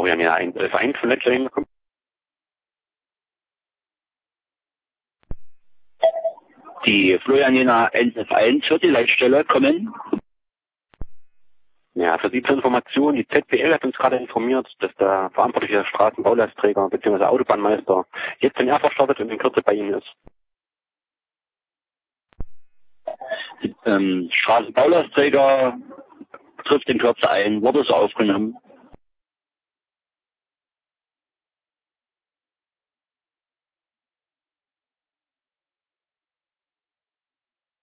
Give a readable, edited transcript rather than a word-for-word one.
Florian ja ein Verein von Netzwerken bekommen. Die Florian Jena Verein wird die Leitstelle kommen. Ja, für die zur Information, die ZPL hat uns gerade informiert, dass der verantwortliche Straßenbaulastträger bzw. Autobahnmeister jetzt in Erfurt startet und in Kürze bei Ihnen ist. Straßenbaulastträger trifft in Kürze ein, wurde so aufgenommen.